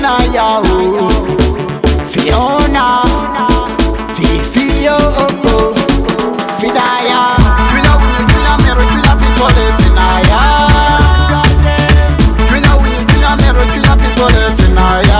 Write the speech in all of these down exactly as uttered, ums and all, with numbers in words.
Fiona ya oh, Fiona, Fifi oh oh, Fidaya. Fina wini fina mero fina people Finaya. Fina wini fina mero fina people Finaya.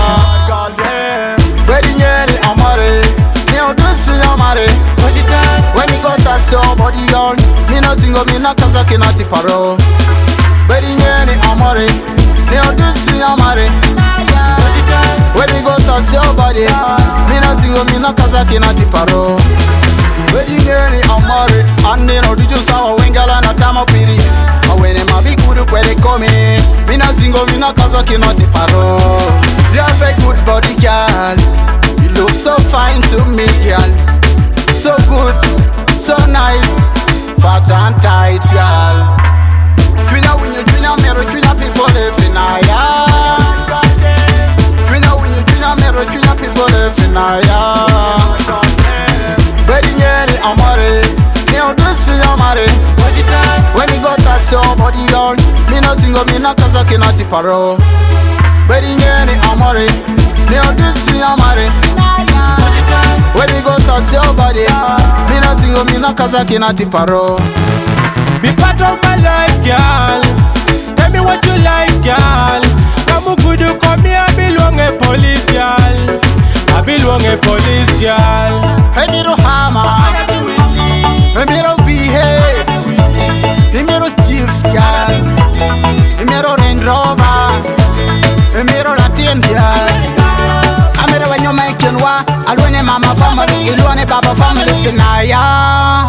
Wedding yeri amare, me odus fina amare. When me go touch your body girl, me no singo me no kazaki na tiparo. Wedding yeri amare, me odus fina amare. When me go touch your body, me no singo me no kazaki na tiparo. Wedding yeri amare, ane no diju sawa wengala na tama piri. Awene mabikuru kwele komi, me no singo me no kazaki na tiparo. You have a good body girl, you look so fine to me girl. So good, so nice, fat and tight, y'all. Twina when you twina mirror, twina people live in Aya. Twina when you twina mirror, twina people live in Aya. Wedding yeri amare, me odus feel amare. When me go touch your body girl, me no singo me no kazaki na tiparo. Wedding yeri amare, me odus feel amare. When we go touch your body, me no singo, me no kazaki na tiparo. Be part of my life, girl. Tell me what you like, girl. Kamu kudu komi, I belong a police, girl. I belong a police, girl. Hey, me ro hammer. Hey, me ro V-Hey. Hey, me ro chief, girl. Hey, me ro Range Rover. Hey, me ro Latin, girl. Amere when you make you wa, alone mama family, alone baba family Finaya.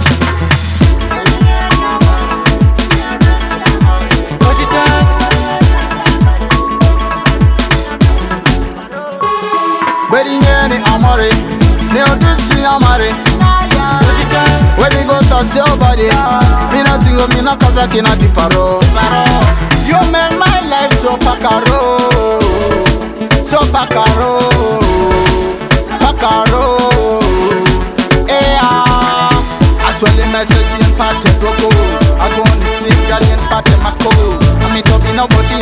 Wedding yeri amare, ne odus fi amare. When we go touch your body, me no singo me no kazaki na tiparo. You make my life so pakaro. So Bacaro, Bacaro, eh ah. Actually message in part of Gogo. I go on the same girl in part of Mako. I mean to be nobody